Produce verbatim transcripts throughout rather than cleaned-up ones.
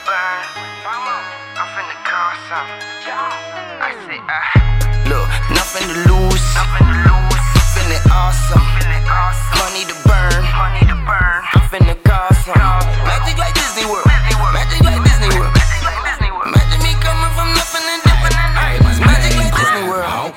burn. I'm finna call something. I say, ah, look, nothing to lose. Nothing to lose. Feeling awesome. Feeling awesome. Money to burn. Money to burn. I'm finna call something. Magic like Disney World. Magic like Disney World. Imagine me coming from nothing and different. Magic like Disney World.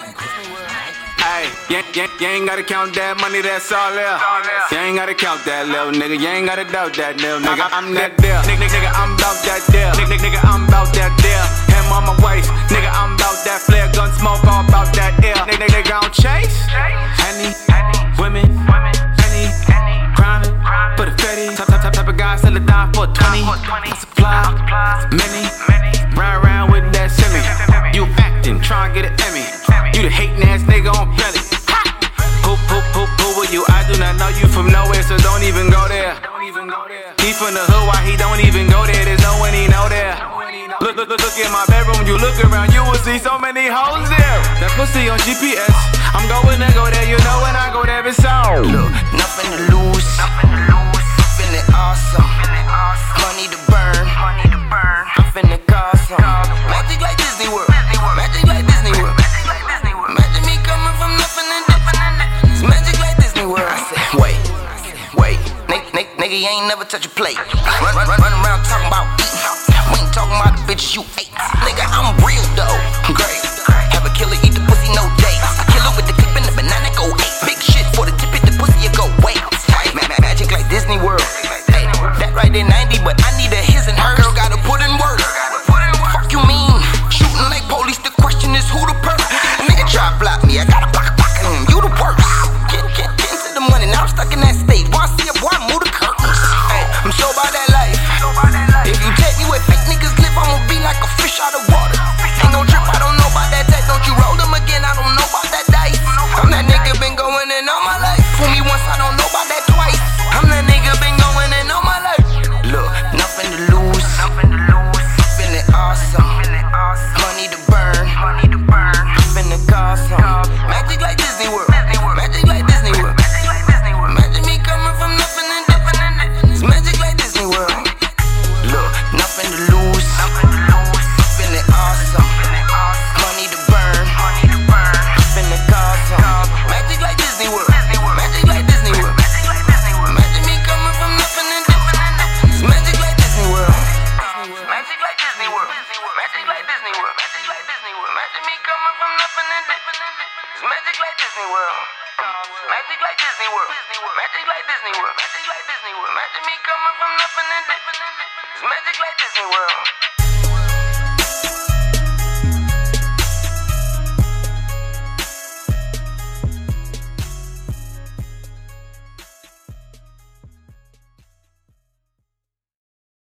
Ay, you, you, you ain't gotta count that money, that's all there. You ain't gotta count that little nigga, you ain't gotta doubt that little nigga. I'm that there, nigga, nigga, I'm bout that there. Nigga, nigga, I'm bout that there. Him on my waist, nigga, I'm bout that flare, gun smoke, all bout that air. Nigga, nigga, nigga, I don't chase. Henny, women, Henny, grinding, put a fetty. Type, type, type of guy, sell it down for twenty. Supply, many, round, round with that semi. You acting, try and get an Emmy. You the hating ass nigga on belly. Who, who, who, who are you? I do not know you from nowhere, so don't even go there. He from the hood, why he don't even go there? There's no one he know there. Look, look, look, look in my bedroom, you look around, you will see so many hoes there. That pussy on G P S, I'm going to go there, you know when I go there, it's on. Look, nothing to lose. Nothing to lose. Feeling awesome. Feeling awesome. Money to burn. Money to burn. I'm finna call some. Magic like Disney World. Magic like Disney World. Imagine me coming from nothing and different. It's magic like Disney World. I said, wait, wait, nigga, nigga, nigga, you ain't never touch a plate. Run, run, run around talking about eating. We ain't talking about the bitches you ate. Nigga, I'm real though. Great. Have a killer eat the pussy, no dates. I kill her with the clip and the banana go eight. Big shit for the tip it, the pussy you go wait. Ma ma magic like Disney World. Hey, that right there ninety, but I need a his and her. Girl gotta put in work. Fuck you mean? Shooting like police. The question is who the perp? Nigga try to block me. I got a pocket pocket on him. You the worst. Get get get into the money. Now I'm stuck in that stage. Wanna see a boy move the curtains? Hey, I'm so about that life. If you take me where fake niggas live, I'ma be like a fish out of water. Ain't gon' trip. I don't know about that tech. Don't you roll them again? I don't know about that dice. I'm that nigga been going in all my life. Fool me once, I don't know about that twice. I'm that nigga been going in all my life. Look, nothing to lose. Nothing to lose. Feeling awesome. Feeling awesome. Money to burn. Money to burn. I'm finna call some. Magic like Disney World. Magic like Disney World. Imagine me coming from nothing and different. It's magic like Disney World. Look, nothing to lose. Nothing to lose. Feeling awesome. Feeling awesome. Money to burn. Money to burn. I'm finna call some. Magic like Disney World. Magic like Disney World. Imagine me coming from nothing and different. It's magic like Disney World. Magic like Disney World. Magic like Disney World. Magic like Disney World. Imagine me coming from nothing and different. It's magic like Disney World. Magic like Disney World. Magic like Disney World. Magic like Disney World. Imagine me coming from nothing and different. It's magic like Disney World.